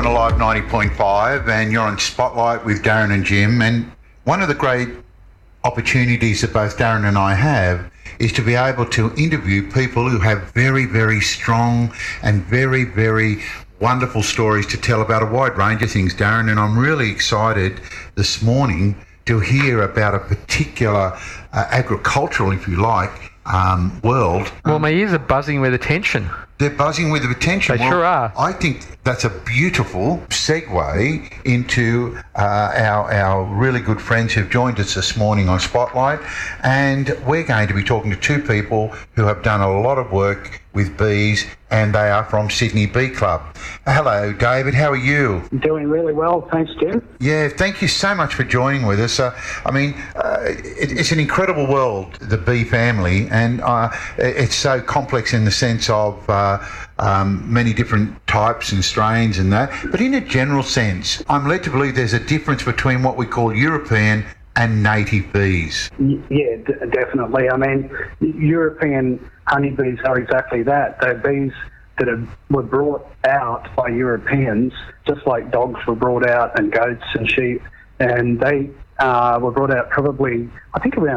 on Alive 90.5 and you're on Spotlight with Darren and Jim, and one of the great opportunities that both Darren and I have is to be able to interview people who have very, very strong and very, very wonderful stories to tell about a wide range of things, Darren, and I'm really excited this morning to hear about a particular agricultural, if you like, world. Well, my ears are buzzing with attention. They're buzzing with attention. They sure are. I think that's a beautiful segue into our really good friends who've joined us this morning on Spotlight. And we're going to be talking to two people who have done a lot of work with bees, and they are from Sydney Bee Club. Hello, David. How are you? Doing really well. Thanks, Jim. Yeah, thank you so much for joining with us. It's an incredible world, the bee family, and it's so complex in the sense of many different types and strains and that. But in a general sense, I'm led to believe there's a difference between what we call European and native bees. Yeah, definitely. I mean, European honeybees are exactly that. They're bees that were brought out by Europeans, just like dogs were brought out and goats and sheep. And they were brought out probably, I think, around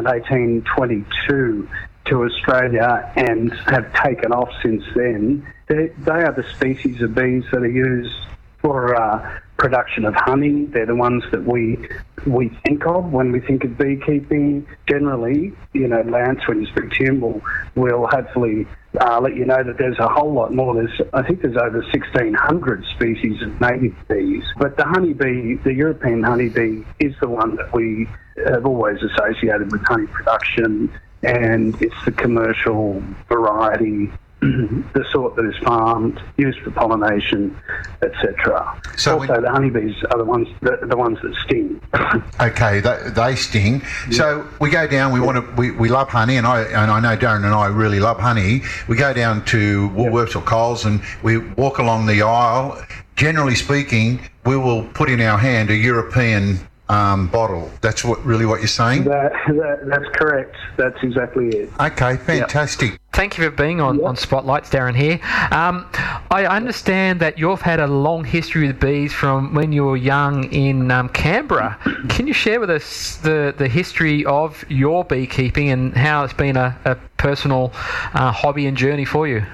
1822 to Australia and have taken off since then. They are the species of bees that are used for production of honey. They're the ones that we think of when we think of beekeeping. Generally, Lance, when you speak to him, will hopefully let you know that there's a whole lot more. I think there's over 1,600 species of native bees. But the honeybee, the European honeybee, is the one that we have always associated with honey production, and it's the commercial variety, the sort that is farmed, used for pollination, etc. So also, the honeybees are the ones that sting. Okay, they sting. Yeah. So we go down. We love honey, and I know Darren and I really love honey. We go down to Woolworths or Coles, and we walk along the aisle. Generally speaking, we will put in our hand a European bottle. That's what you're saying? That's correct. That's exactly it. Okay, fantastic. Yep. Thank you for being on Spotlights, Darren here. I understand that you've had a long history with bees from when you were young in Canberra. Can you share with us the history of your beekeeping and how it's been a personal hobby and journey for you?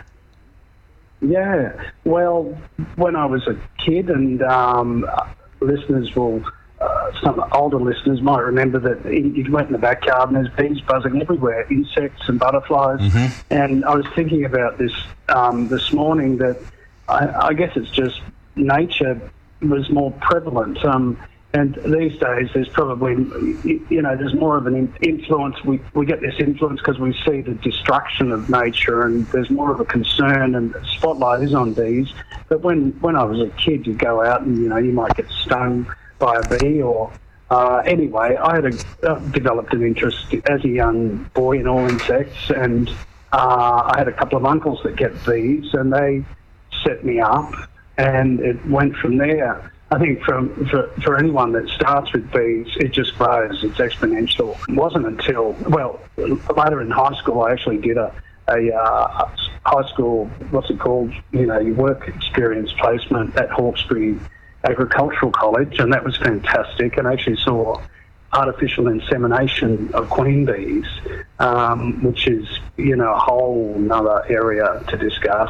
Yeah, well, when I was a kid, and listeners will... some older listeners might remember that you went in the backyard and there's bees buzzing everywhere, insects and butterflies. Mm-hmm. And I was thinking about this this morning, that I guess it's just nature was more prevalent. And these days there's probably, there's more of an influence. We get this influence because we see the destruction of nature, and there's more of a concern, and the spotlight is on bees. But when I was a kid, you'd go out and, you might get stung by a bee, or anyway, I had developed an interest as a young boy in all insects, and I had a couple of uncles that kept bees, and they set me up, and it went from there. I think for anyone that starts with bees, it just grows. It's exponential. It wasn't until, later in high school, I actually did a high school, your work experience placement at Hawkesbury Agricultural College, and that was fantastic, and I actually saw artificial insemination of queen bees, which is, a whole nother area to discuss.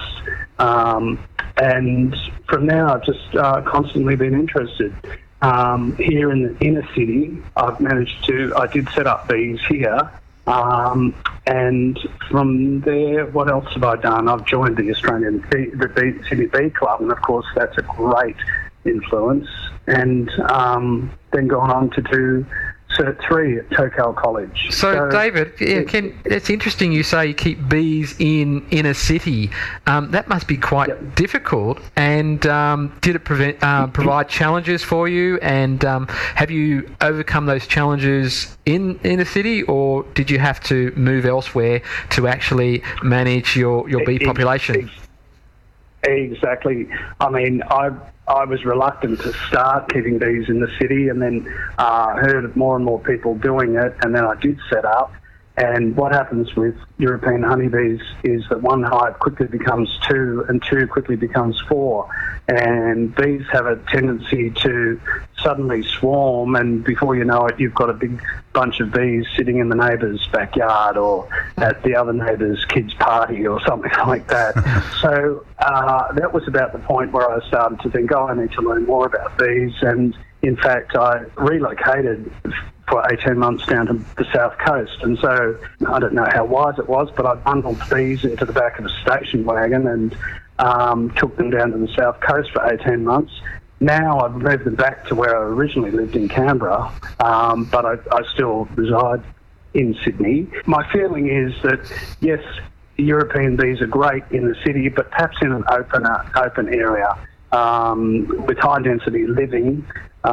And from there, I've just constantly been interested. Here in the inner city, I did set up bees here, and from there, what else have I done? I've joined the Sydney Bee Club, and of course, that's a great influence, and then gone on to do Cert 3 at Tocal College. So David, it's interesting you say you keep bees in inner city. That must be quite difficult, and did it provide challenges for you, and have you overcome those challenges in inner city, or did you have to move elsewhere to actually manage your bee population? Exactly. I mean, I was reluctant to start keeping bees in the city, and then heard of more and more people doing it, and then I did set up. And what happens with European honeybees is that one hive quickly becomes two, and two quickly becomes four. And bees have a tendency to suddenly swarm, and before you know it, you've got a big bunch of bees sitting in the neighbour's backyard or at the other neighbour's kid's party or something like that. So that was about the point where I started to think, I need to learn more about bees. And in fact, I relocated for 18 months down to the south coast, and so I don't know how wise it was, but I bundled bees into the back of a station wagon and took them down to the south coast for 18 months. Now I've moved them back to where I originally lived in Canberra, but I still reside in Sydney. My feeling is that, yes, European bees are great in the city, but perhaps in an open area with high density living.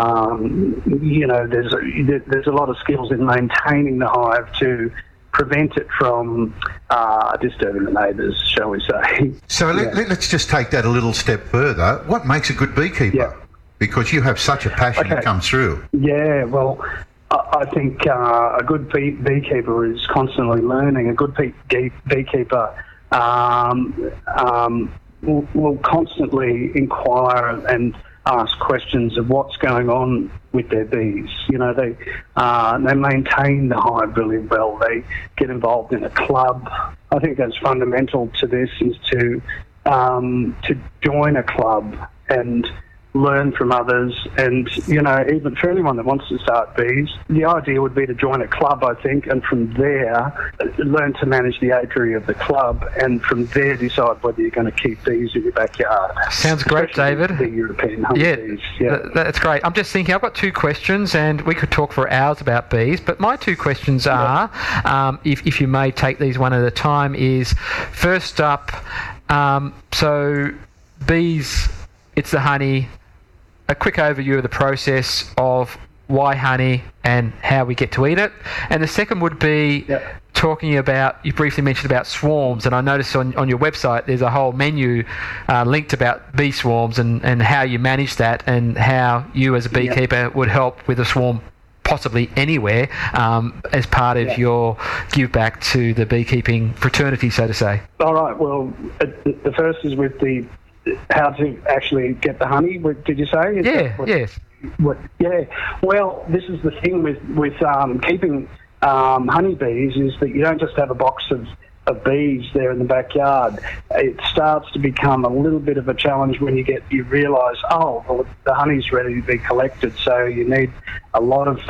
There's a lot of skills in maintaining the hive to prevent it from disturbing the neighbours, shall we say. So let's just take that a little step further. What makes a good beekeeper? Yeah. Because you have such a passion that comes through. Yeah, well, I think a good beekeeper is constantly learning. A good beekeeper will constantly inquire and ask questions of what's going on with their bees. They maintain the hive really well. They get involved in a club. I think that's fundamental to this, is to join a club and learn from others. And, even for anyone that wants to start bees, the idea would be to join a club, I think, and from there learn to manage the apiary of the club, and from there decide whether you're going to keep bees in your backyard. Sounds great, David. The European honeybees. Yeah, that's great. I'm just thinking, I've got two questions, and we could talk for hours about bees, but my two questions are, if you may take these one at a time, is first up, so bees, it's the honey. A quick overview of the process of why honey and how we get to eat it. And the second would be talking about, you briefly mentioned about swarms, and I noticed on your website there's a whole menu linked about bee swarms and how you manage that, and how you as a beekeeper would help with a swarm possibly anywhere as part of your give back to the beekeeping fraternity, so to say. All right, well, the first is with the how to actually get the honey, did you say? Yes. Well, this is the thing with keeping honeybees, is that you don't just have a box of bees there in the backyard. It starts to become a little bit of a challenge when you realise, the honey's ready to be collected, so you need a lot of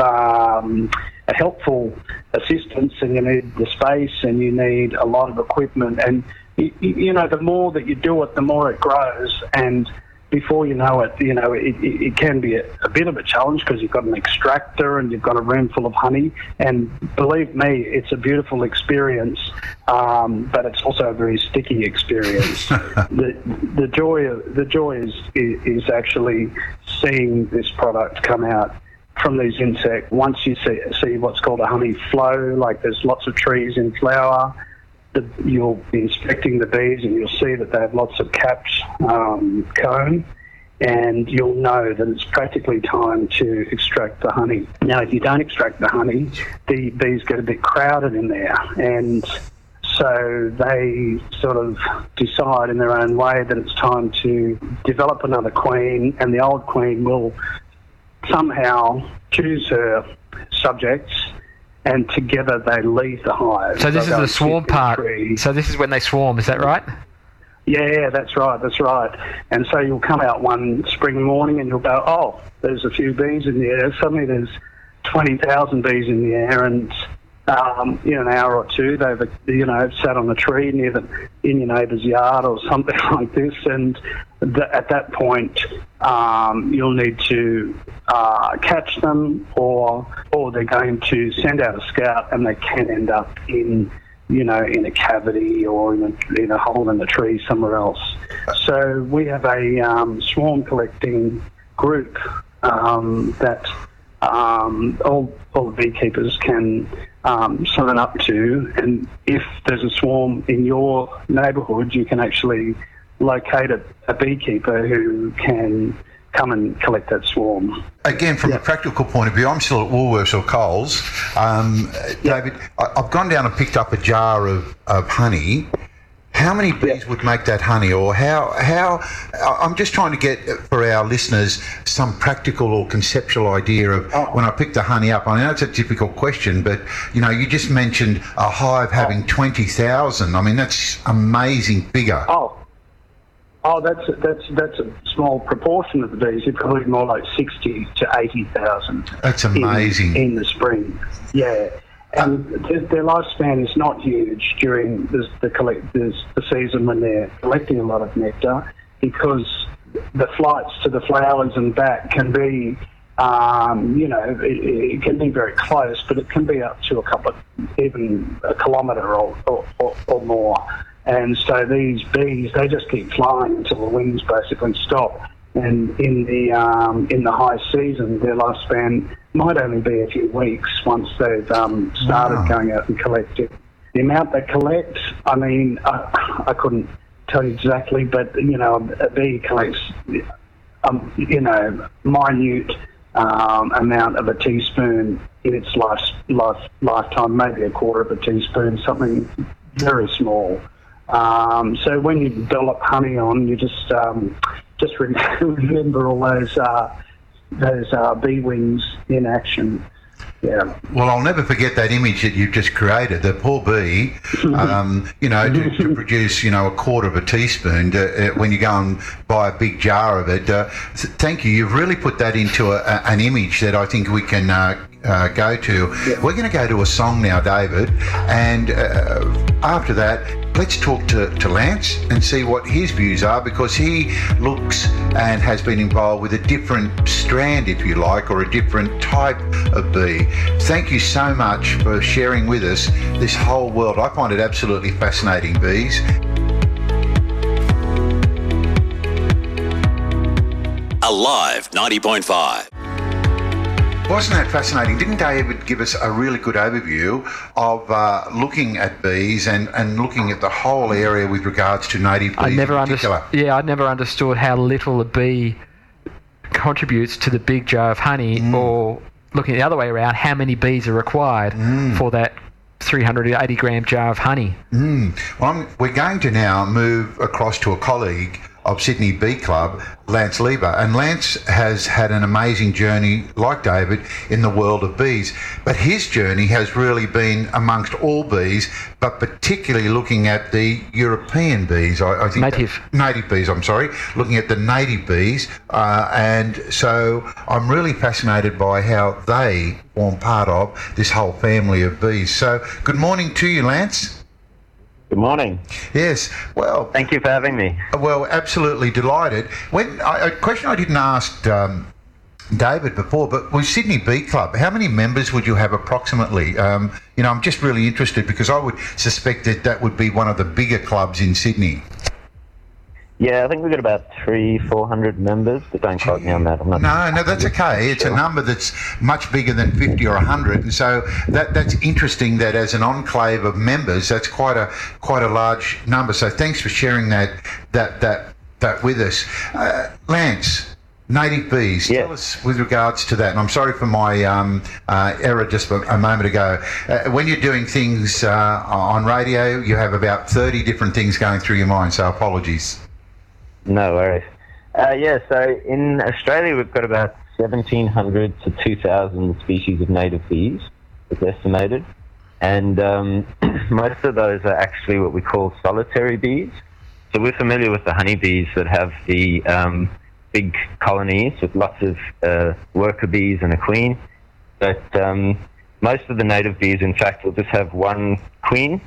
helpful assistance, and you need the space, and you need a lot of equipment, and the more that you do it, the more it grows, and before you know it, it can be a bit of a challenge, because you've got an extractor and you've got a room full of honey, and believe me, it's a beautiful experience, but it's also a very sticky experience. The joy is actually seeing this product come out from these insects. Once you see what's called a honey flow, like there's lots of trees in flower, you'll be inspecting the bees and you'll see that they have lots of capped comb, and you'll know that it's practically time to extract the honey. Now, if you don't extract the honey, the bees get a bit crowded in there, and so they sort of decide in their own way that it's time to develop another queen, and the old queen will somehow choose her subjects, and together they leave the hive. So this is the swarm part. So this is when they swarm, is that right? Yeah, that's right. And so you'll come out one spring morning and you'll go, there's a few bees in the air. Suddenly there's 20,000 bees in the air, and in an hour or two they've sat on a tree in your neighbour's yard or something like this, and at that point you'll need to catch them, or they're going to send out a scout, and they can end up in a cavity or in a hole in the tree somewhere else. So we have a swarm collecting group that all the beekeepers can sign up to, and if there's a swarm in your neighbourhood, you can actually locate a beekeeper who can come and collect that swarm. Again, from a practical point of view, I'm still at Woolworths or Coles. David, I've gone down and picked up a jar of honey. How many bees would make that honey, or how? I'm just trying to get for our listeners some practical or conceptual idea of when I pick the honey up. I know it's a difficult question, but you just mentioned a hive having 20,000. I mean, that's amazing figure. Oh, that's a small proportion of the bees. It's probably more like 60 to 80,000. That's amazing. In the spring, yeah. And their lifespan is not huge during the season when they're collecting a lot of nectar, because the flights to the flowers and back can be, it can be very close, but it can be up to even a kilometre or more. And so these bees, they just keep flying until the wings basically stop. And in the high season, their lifespan might only be a few weeks once they've started going out and collecting. The amount they collect, I mean, I couldn't tell you exactly, but a bee collects, minute amount of a teaspoon in its lifetime, maybe a quarter of a teaspoon, something very small. So when you dollop honey on, you just remember all those bee wings in action. Yeah. Well, I'll never forget that image that you've just created. The poor bee, to produce, a quarter of a teaspoon when you go and buy a big jar of it. Thank you. You've really put that into an image that I think we can go to. Yeah. We're going to go to a song now, David, and after that, let's talk to Lance and see what his views are, because he looks and has been involved with a different strand, if you like, or a different type of bee. Thank you so much for sharing with us this whole world. I find it absolutely fascinating, bees. Alive 90.5. Wasn't that fascinating? Didn't David give us a really good overview of looking at bees and looking at the whole area with regards to native bees in particular? I never understood how little a bee contributes to the big jar of honey, or looking the other way around, how many bees are required for that 380 gram jar of honey. Well, we're going to now move across to a colleague of Sydney Bee Club, Lance Lieber. And Lance has had an amazing journey, like David, in the world of bees. But his journey has really been amongst all bees, but particularly looking at the European bees. I think native bees, looking at the native bees. And so I'm really fascinated by how they form part of this whole family of bees. So good morning to you, Lance. Good morning. Yes, well... Thank you for having me. Well, absolutely delighted. A question I didn't ask David before, but with Sydney Bee Club, how many members would you have approximately? I'm just really interested, because I would suspect that would be one of the bigger clubs in Sydney. Yeah, I think we've got about 300-400 members, but don't quote me on that. No, that's okay. It's a number that's much bigger than 50 or 100, and so that's interesting that as an enclave of members, that's quite a large number. So thanks for sharing that with us, Lance. Native bees. Tell us with regards to that. And I'm sorry for my error just a moment ago. When you're doing things on radio, you have about 30 different things going through your mind. So apologies. No worries. So in Australia, we've got about 1,700 to 2,000 species of native bees, it's estimated. And most of those are actually what we call solitary bees. So we're familiar with the honeybees that have the big colonies with lots of worker bees and a queen. But most of the native bees, in fact, will just have one queen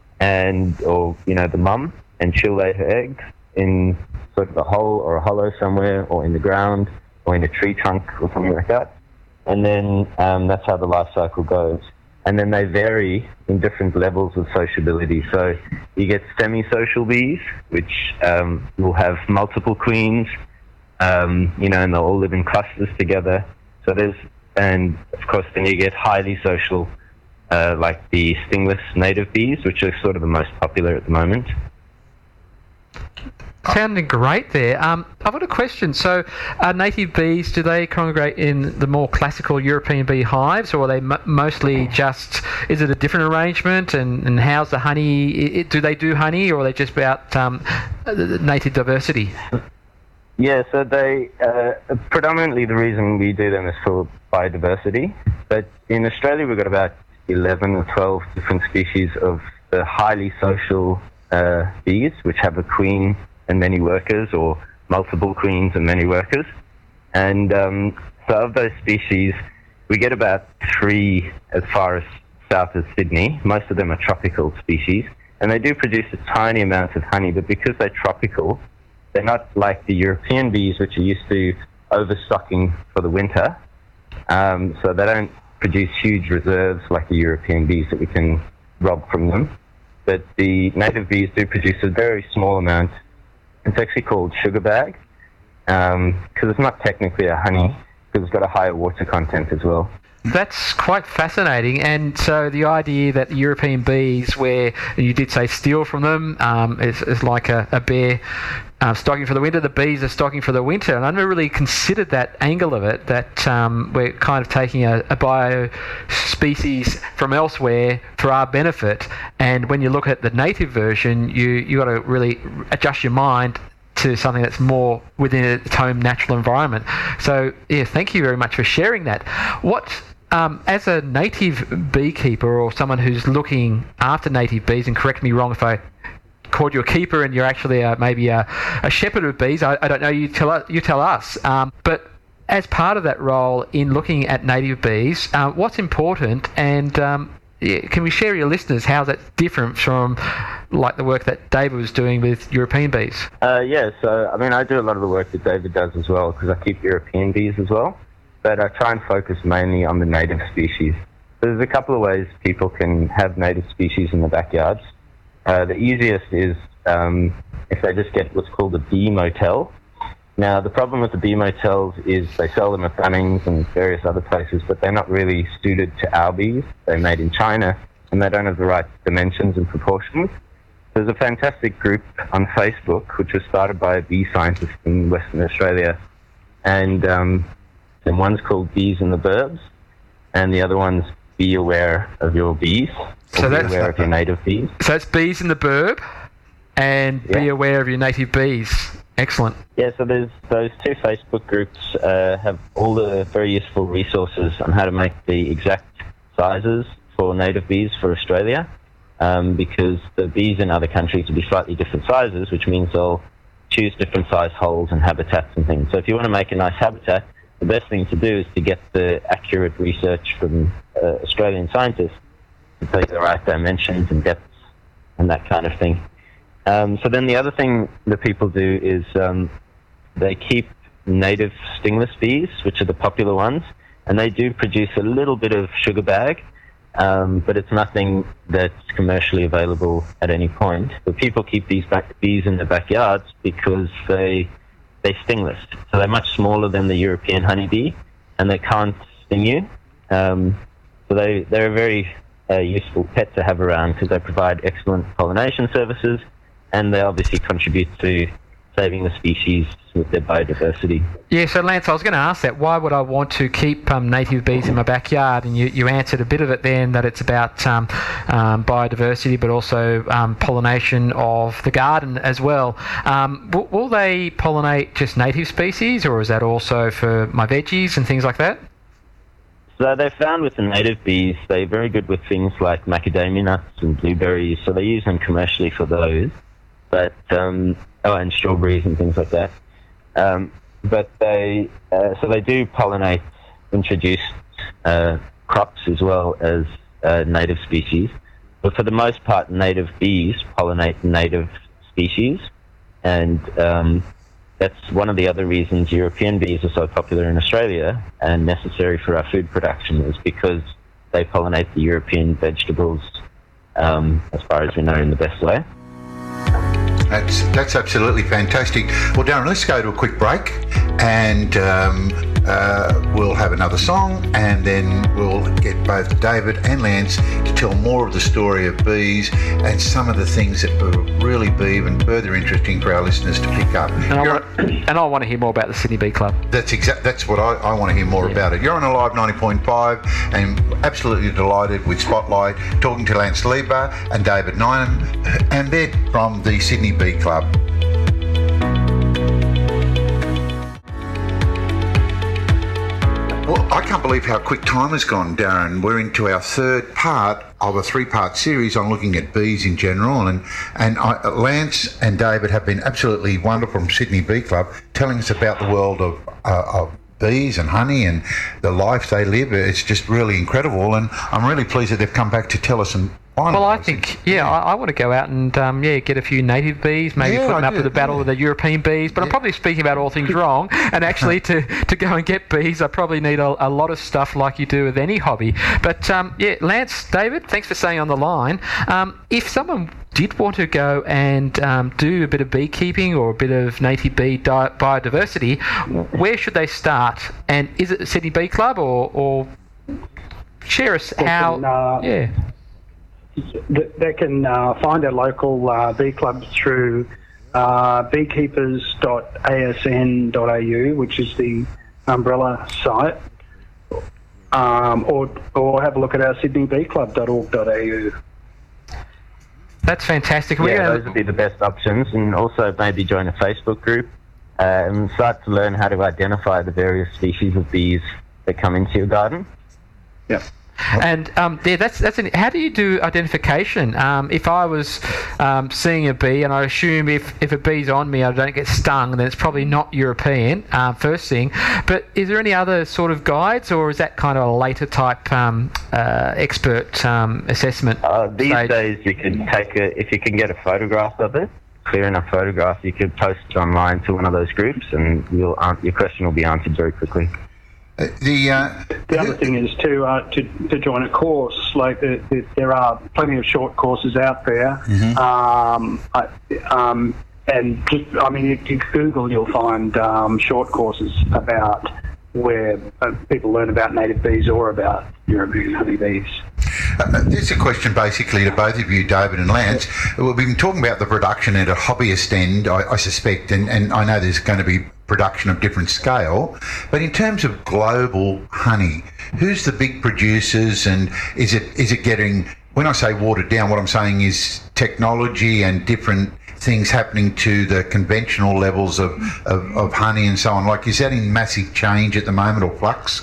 or the mum, and she'll lay her eggs in sort of a hole or a hollow somewhere, or in the ground, or in a tree trunk or something like that. And then that's how the life cycle goes. And then they vary in different levels of sociability. So you get semi-social bees, which will have multiple queens, and they'll all live in clusters together. And of course then you get highly social, like the stingless native bees, which are sort of the most popular at the moment. Sounding great there. I've got a question. So, native bees, do they congregate in the more classical European bee hives, or are they mostly just, is it a different arrangement? And how's the honey? Do they do honey, or are they just about native diversity? Yeah, so they, predominantly the reason we do them is for biodiversity. But in Australia, we've got about 11 or 12 different species of the highly social bees, which have a queen and many workers, or multiple queens and many workers. And so of those species, we get about 3 as far as south as Sydney. Most of them are tropical species, and they do produce a tiny amount of honey, but because they're tropical, they're not like the European bees, which are used to overstocking for the winter. So they don't produce huge reserves like the European bees that we can rob from them. But the native bees do produce a very small amount. It's actually called sugar bag, because it's not technically a honey, because it's got a higher water content as well. That's quite fascinating. And so the idea that the European bees, where you did say steal from them, is like a bear stocking for the winter. The bees are stocking for the winter, and I never really considered that angle of it, that we're kind of taking a bio species from elsewhere for our benefit. And when you look at the native version, you got to really adjust your mind to something that's more within its home natural environment. So yeah, thank you very much for sharing that. What as a native beekeeper, or someone who's looking after native bees, and correct me wrong if I called you a keeper and you're actually maybe a shepherd of bees, I don't know, you tell us. But as part of that role in looking at native bees, what's important, and can we share your listeners how that's different from like the work that David was doing with European bees? Yeah, so I mean, I do a lot of the work that David does as well, because I keep European bees as well, but I try and focus mainly on the native species. There's a couple of ways people can have native species in the backyards. The easiest is if they just get what's called a bee motel. Now, the problem with the bee motels is they sell them at Bunnings and various other places, but they're not really suited to our bees. They're made in China, and they don't have the right dimensions and proportions. There's a fantastic group on Facebook, which was started by a bee scientist in Western Australia, and one's called Bees in the Burbs, and the other one's Be Aware of Your Bees, so Be Aware of Your Native Bees. So it's Bees in the Burb, and Be Aware of Your Native Bees. Excellent. Yeah, so there's those 2 Facebook groups have all the very useful resources on how to make the exact sizes for native bees for Australia, because the bees in other countries will be slightly different sizes, which means they'll choose different size holes and habitats and things. So if you want to make a nice habitat, the best thing to do is to get the accurate research from Australian scientists to tell you the right dimensions and depths and that kind of thing. So then the other thing that people do is they keep native stingless bees, which are the popular ones, and they do produce a little bit of sugar bag, but it's nothing that's commercially available at any point. But people keep these bees in their backyards because they're stingless. So they're much smaller than the European honeybee, and they can't sting you. So they're a very useful pet to have around, because they provide excellent pollination services, and they obviously contribute to saving the species with their biodiversity. Yeah, so Lance, I was going to ask that. Why would I want to keep native bees in my backyard? And you answered a bit of it then, that it's about biodiversity, but also pollination of the garden as well. Will they pollinate just native species, or is that also for my veggies and things like that? So they found with the native bees, they're very good with things like macadamia nuts and blueberries, so they use them commercially for those. But and strawberries and things like that. But they do pollinate introduced crops as well as native species. But for the most part, native bees pollinate native species, and that's one of the other reasons European bees are so popular in Australia and necessary for our food production, is because they pollinate the European vegetables, as far as we know, in the best way. That's absolutely fantastic. Well, Darren, let's go to a quick break, and we'll have another song, and then we'll get both David and Lance to tell more of the story of bees and some of the things that will really be even further interesting for our listeners to pick up. And I want to hear more about the Sydney Bee Club. That's what I want to hear more about it. You're on Alive 90.5 and absolutely delighted with Spotlight, talking to Lance Lieber and David Nyman, and they're from the Sydney Bee Club. Well, I can't believe how quick time has gone, Darren. We're into our third part of a three-part series on looking at bees in general, and Lance and David have been absolutely wonderful from Sydney Bee Club, telling us about the world of bees and honey and the life they live. It's just really incredible, and I'm really pleased that they've come back to tell us some. Well, I think, I want to go out and, get a few native bees, maybe put them up with a battle with the European bees, but I'm probably speaking about all things wrong, and actually to go and get bees, I probably need a lot of stuff like you do with any hobby. But, Lance, David, thanks for staying on the line. If someone did want to go and do a bit of beekeeping or a bit of native bee biodiversity, where should they start? And is it the Sydney Bee Club, or share us how... They can find a local bee club through beekeepers.asn.au, which is the umbrella site, or have a look at our sydneybeeclub.org.au. That's fantastic. Those would be the best options, and also maybe join a Facebook group and start to learn how to identify the various species of bees that come into your garden. Yeah. And how do you do identification? If I was seeing a bee, and I assume if a bee's on me, I don't get stung, then it's probably not European, first thing. But is there any other sort of guides, or is that kind of a later type expert assessment? These days, you can if you can get a photograph of it, clear enough photograph, you could post it online to one of those groups, and your question will be answered very quickly. The other thing is to join a course. Like there are plenty of short courses out there, and if you Google, you'll find short courses about where people learn about native bees or about European honeybees. This is a question basically to both of you, David and Lance. We've been talking about the production at a hobbyist end, I suspect, and I know there's going to be production of different scale, but in terms of global honey, who's the big producers, and is it getting, when I say watered down, what I'm saying is technology and different things happening to the conventional levels of honey and so on? Like, is that in massive change at the moment, or flux?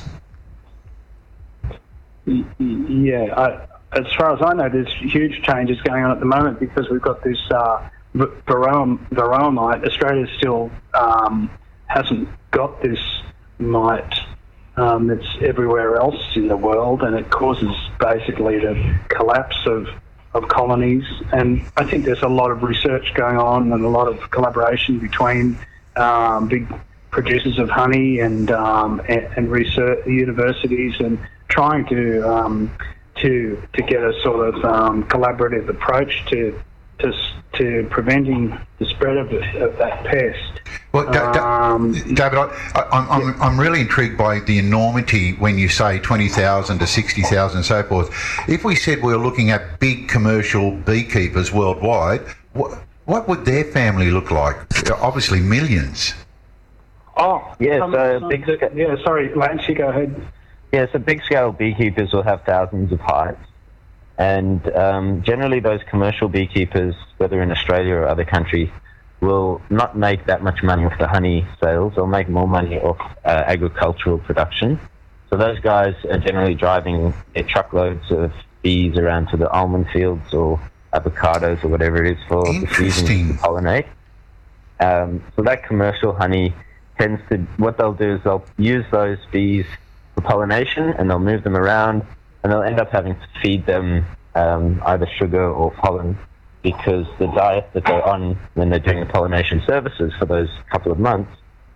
As far as I know, there's huge changes going on at the moment because we've got this varroa mite. Australia still hasn't got this mite that's everywhere else in the world, and it causes basically the collapse of colonies. And I think there's a lot of research going on and a lot of collaboration between big producers of honey and research universities, and trying to get a sort of collaborative approach to preventing the spread of that pest. Well, David, I'm really intrigued by the enormity when you say 20,000 to 60,000 and so forth. If we said we were looking at big commercial beekeepers worldwide, what would their family look like? Obviously millions. Sorry, Lance, you go ahead. Yeah, so big-scale beekeepers will have thousands of hives. And generally those commercial beekeepers, whether in Australia or other countries, will not make that much money off the honey sales. They'll make more money off agricultural production. So those guys are generally driving truckloads of bees around to the almond fields or avocados or whatever it is for the season to pollinate. So that commercial honey tends to, what they'll do is they'll use those bees for pollination, and they'll move them around, and they'll end up having to feed them either sugar or pollen, because the diet that they're on when they're doing the pollination services for those couple of months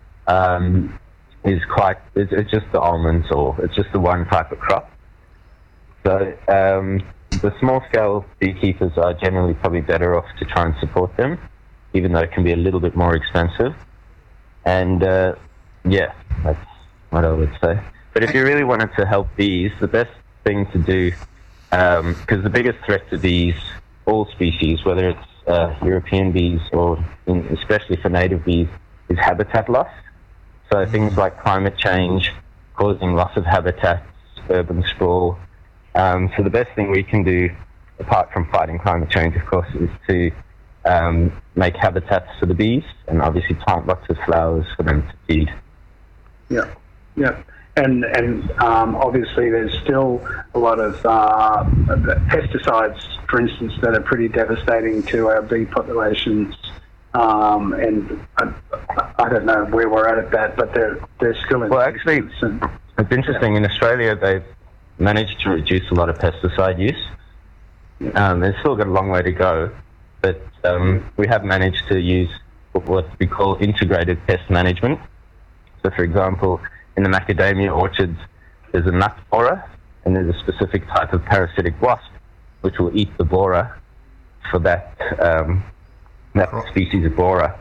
is it's just the almonds, or it's just the one type of crop. So the small-scale beekeepers are generally probably better off to try and support them, even though it can be a little bit more expensive. And what I would say. But if you really wanted to help bees, the best thing to do, because the biggest threat to bees, all species, whether it's European bees or especially for native bees, is habitat loss. So things like climate change causing loss of habitats, urban sprawl. So the best thing we can do, apart from fighting climate change, of course, is to make habitats for the bees and obviously plant lots of flowers for them to feed. Yeah, yeah. And obviously there's still a lot of pesticides, for instance, that are pretty devastating to our bee populations. And I don't know where we're at that, but they're still in. Well, actually, it's interesting. In Australia, they've managed to reduce a lot of pesticide use. They've still got a long way to go, but we have managed to use what we call integrated pest management. So, for example, in the macadamia orchards, there's a nut borer, and there's a specific type of parasitic wasp which will eat the borer for that species of borer.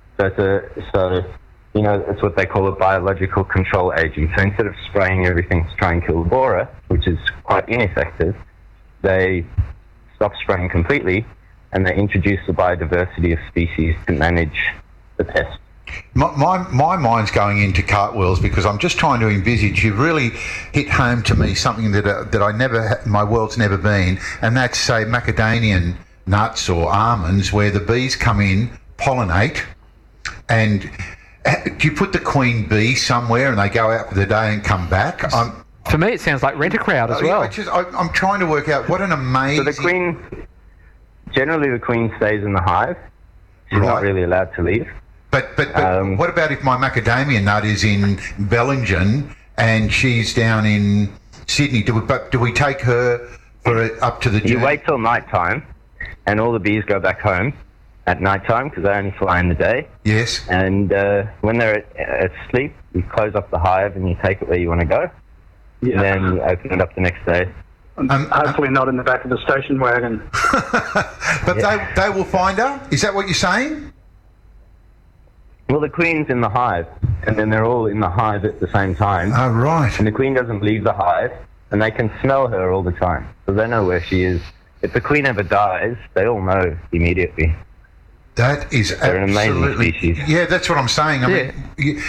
So it's what they call a biological control agent. So instead of spraying everything to try and kill the borer, which is quite ineffective, they stop spraying completely and they introduce the biodiversity of species to manage the pest. My mind's going into cartwheels because I'm just trying to envisage. You've really hit home to me something that I never, my world's never been, and that's, say, macadamia nuts or almonds, where the bees come in, pollinate, and do you put the queen bee somewhere and they go out for the day and come back? For me, it sounds like Rent-A-Crowd as well. I'm trying to work out what an amazing... So generally the queen stays in the hive. She's not really allowed to leave. But what about if my macadamia nut is in Bellingen and she's down in Sydney? Do we take her up to the journey? You wait till night time, and all the bees go back home at night time because they only fly in the day. Yes. And when they're at sleep, you close up the hive and you take it where you want to go. Yeah. And then you open it up the next day. Hopefully not in the back of the station wagon. But they will find her? Is that what you're saying? Well, the queen's in the hive, and then they're all in the hive at the same time. Oh, right. And the queen doesn't leave the hive, and they can smell her all the time. So they know where she is. If the queen ever dies, they all know immediately. That is They're an amazing species. Yeah, that's what I'm saying. I mean,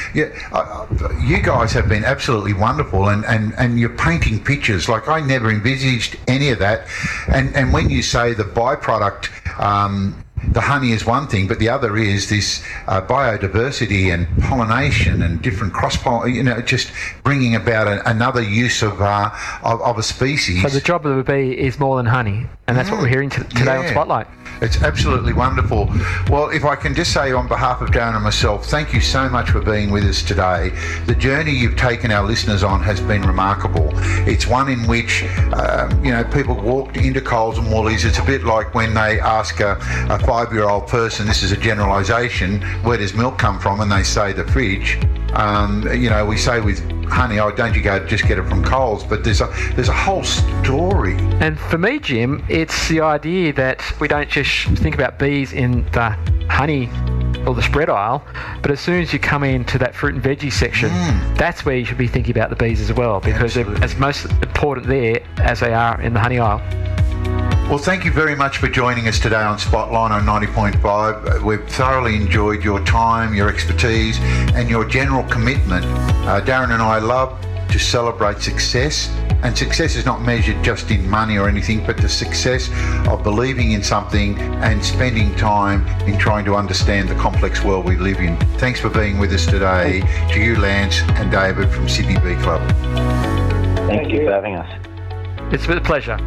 you guys have been absolutely wonderful, and you're painting pictures. Like, I never envisaged any of that. And when you say the byproduct, the honey is one thing, but the other is this biodiversity and pollination and different cross-pollination, just bringing about another use of a species. So the job of a bee is more than honey, and that's what we're hearing today on Spotlight. It's absolutely wonderful. Well, if I can just say on behalf of Darren and myself, thank you so much for being with us today. The journey you've taken our listeners on has been remarkable. It's one in which, people walked into Coles and Woolies. It's a bit like when they ask a 5-year-old person, this is a generalisation, where does milk come from? And they say the fridge. We say with honey, don't you go just get it from Coles? But there's a whole story. And for me, Jim, it's the idea that we don't just think about bees in the honey or the spread aisle, but as soon as you come into that fruit and veggie section, that's where you should be thinking about the bees as well, because they're as most important there as they are in the honey aisle. Well, thank you very much for joining us today on Spotlight on 90.5. We've thoroughly enjoyed your time, your expertise, and your general commitment. Darren and I love to celebrate success, and success is not measured just in money or anything, but the success of believing in something and spending time in trying to understand the complex world we live in. Thanks for being with us today. To you, Lance and David from Sydney Bee Club. Thank you for having us. It's been a pleasure.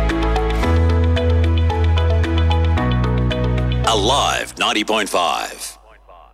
Alive 90.5.